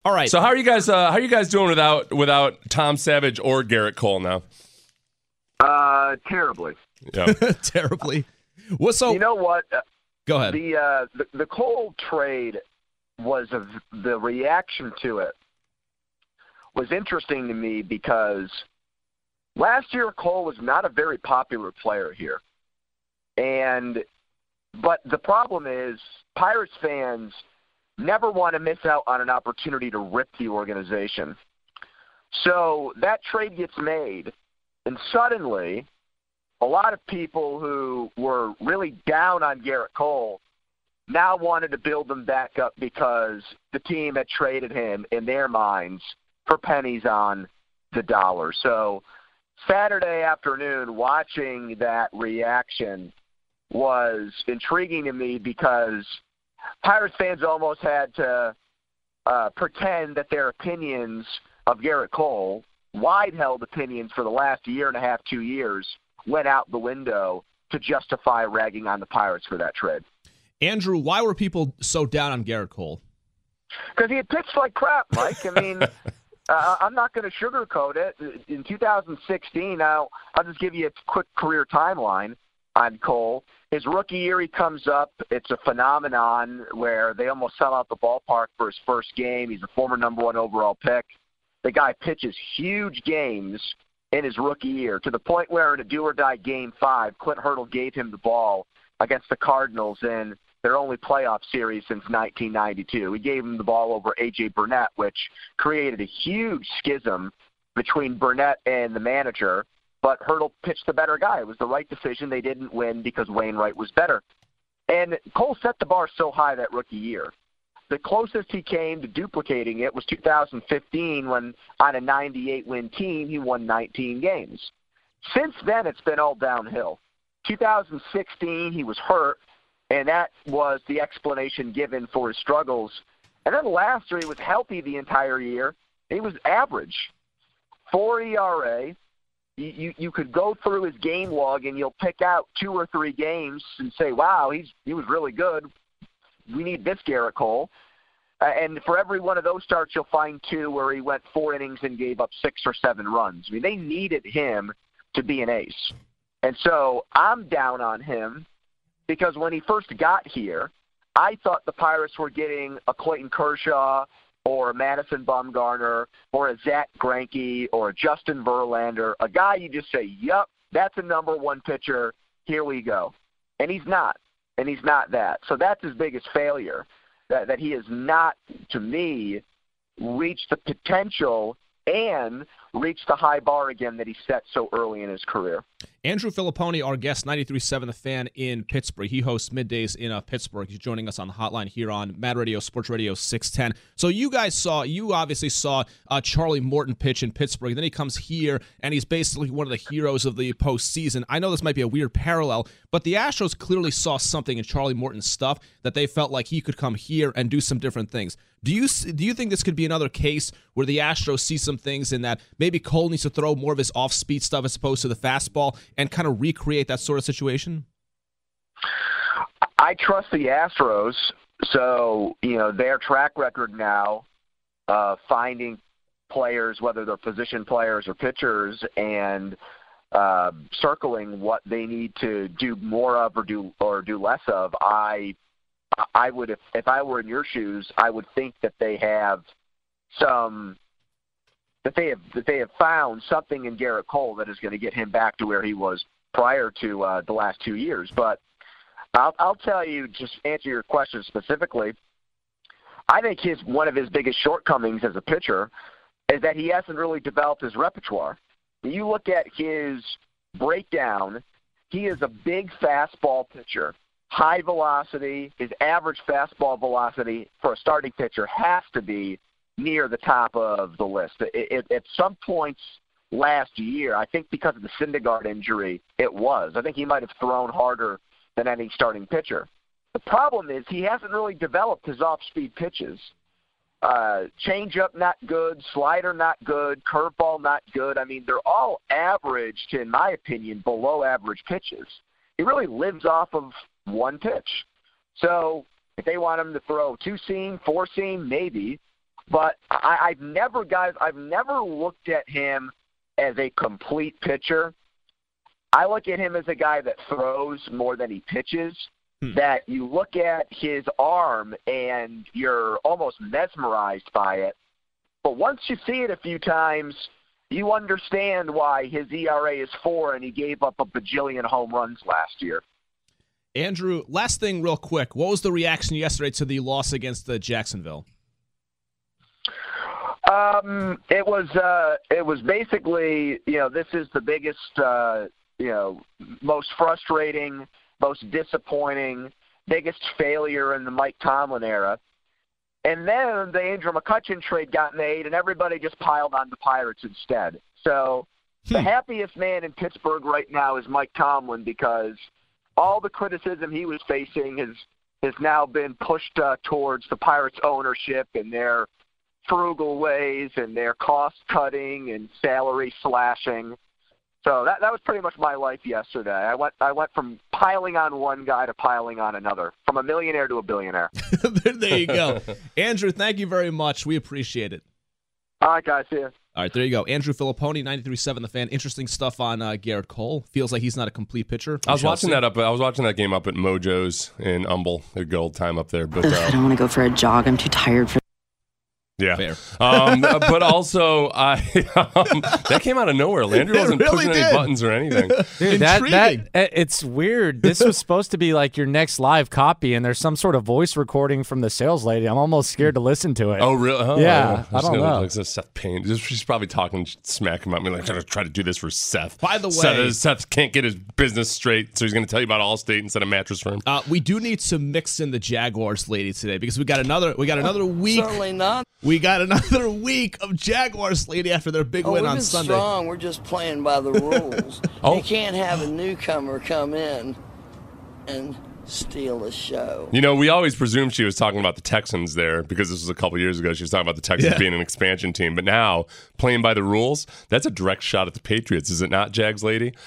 All right. So how are you guys doing without Tom Savage or Garrett Cole now? Terribly. Yeah. Terribly. Well, so You know what? go ahead. The Cole trade the reaction to it was interesting to me because last year Cole was not a very popular player here. But the problem is Pirates fans never want to miss out on an opportunity to rip the organization. So that trade gets made, and suddenly a lot of people who were really down on Garrett Cole now wanted to build them back up because the team had traded him, in their minds, for pennies on the dollar. So Saturday afternoon, watching that reaction was intriguing to me because Pirates fans almost had to pretend that their opinions of Garrett Cole, wide-held opinions for the last year and a half, 2 years, went out the window to justify ragging on the Pirates for that trade. Andrew, why were people so down on Garrett Cole? Because he had pitched like crap, Mike. I mean, I'm not going to sugarcoat it. In 2016, I'll just give you a quick career timeline on Cole. His rookie year, he comes up. It's a phenomenon where they almost sell out the ballpark for his first game. He's a former number 1 overall pick. The guy pitches huge games in his rookie year to the point where in a do-or-die Game 5, Clint Hurdle gave him the ball against the Cardinals in their only playoff series since 1992. He gave him the ball over A.J. Burnett, which created a huge schism between Burnett and the manager, but Hurdle pitched the better guy. It was the right decision. They didn't win because Wainwright was better. And Cole set the bar so high that rookie year. The closest he came to duplicating it was 2015 when, on a 98-win team, he won 19 games. Since then, it's been all downhill. 2016, he was hurt, and that was the explanation given for his struggles. And then last year, he was healthy the entire year. He was average. 4 ERA. You could go through his game log, and you'll pick out 2 or 3 games and say, wow, he was really good. We need this Garrett Cole. And for every one of those starts, you'll find 2 where he went 4 innings and gave up 6 or 7 runs. I mean, they needed him to be an ace. And so I'm down on him because when he first got here, I thought the Pirates were getting a Clayton Kershaw or a Madison Bumgarner or a Zach Greinke or a Justin Verlander, a guy you just say, yup, that's a number 1 pitcher, here we go. And he's not. And he's not that. So that's his biggest failure, that he has not, to me, reached the potential and reached the high bar again that he set so early in his career. Andrew Filipponi, our guest, 93.7 The Fan in Pittsburgh. He hosts Middays in Pittsburgh. He's joining us on the hotline here on Mad Radio, Sports Radio 610. So you obviously saw Charlie Morton pitch in Pittsburgh. Then he comes here, and he's basically one of the heroes of the postseason. I know this might be a weird parallel, but the Astros clearly saw something in Charlie Morton's stuff that they felt like he could come here and do some different things. Do you think this could be another case where the Astros see some things in that maybe Cole needs to throw more of his off-speed stuff as opposed to the fastball and kind of recreate that sort of situation? I trust the Astros, so their track record now finding players, whether they're position players or pitchers, and circling what they need to do more of or do less of. I would, if I were in your shoes, I would think that they have that they have found something in Garrett Cole that is going to get him back to where he was prior to the last 2 years. But I'll tell you, just answer your question specifically. I think one of his biggest shortcomings as a pitcher is that he hasn't really developed his repertoire. When you look at his breakdown, he is a big fastball pitcher. High velocity, his average fastball velocity for a starting pitcher has to be near the top of the list. At some points last year, I think because of the Syndergaard injury, it was. I think he might have thrown harder than any starting pitcher. The problem is he hasn't really developed his off-speed pitches. Changeup not good, slider not good, curveball not good. I mean, they're all average to, in my opinion, below average pitches. He really lives off of one pitch. So if they want him to throw 2-seam, 4-seam, maybe. But I've never looked at him as a complete pitcher. I look at him as a guy that throws more than he pitches. That you look at his arm and you're almost mesmerized by it. But once you see it a few times, you understand why his ERA is 4 and he gave up a bajillion home runs last year. Andrew, last thing real quick. What was the reaction yesterday to the loss against Jacksonville? It was basically, this is the biggest, most frustrating, most disappointing, biggest failure in the Mike Tomlin era. And then the Andrew McCutchen trade got made, and everybody just piled on the Pirates instead. So the happiest man in Pittsburgh right now is Mike Tomlin, because all the criticism he was facing has now been pushed towards the Pirates ownership and their frugal ways and their cost-cutting and salary slashing. So that was pretty much my life yesterday. I went from piling on one guy to piling on another, from a millionaire to a billionaire. There you go. Andrew, thank you very much. We appreciate it. All right, guys. See you. All right, there you go. Andrew Filipponi, 93.7 The Fan. Interesting stuff on Garrett Cole. Feels like he's not a complete pitcher. I was watching that game up at Mojo's in Humble. A good old time up there. But I don't want to go for a jog. I'm too tired for. Yeah, fair. But also, that came out of nowhere. Landry wasn't pushing any buttons or anything. Dude, that it's weird. This was supposed to be like your next live copy, and there's some sort of voice recording from the sales lady. I'm almost scared to listen to it. Oh, really? Oh, yeah, I don't know. Like Seth Payne. She's probably talking smack about me, like, I'm going to try to do this for Seth. By the way, Seth can't get his business straight, so he's going to tell you about Allstate instead of Mattress Firm. We do need to mix in the Jaguars lady today, because we got another week. Certainly not. We got another week of Jaguars lady after their big win on Sunday. Strong. We're just playing by the rules. Oh. You can't have a newcomer come in and steal the show. We always presumed she was talking about the Texans there, because this was a couple years ago. She was talking about the Texans being an expansion team. But now, playing by the rules, that's a direct shot at the Patriots, is it not, Jags lady?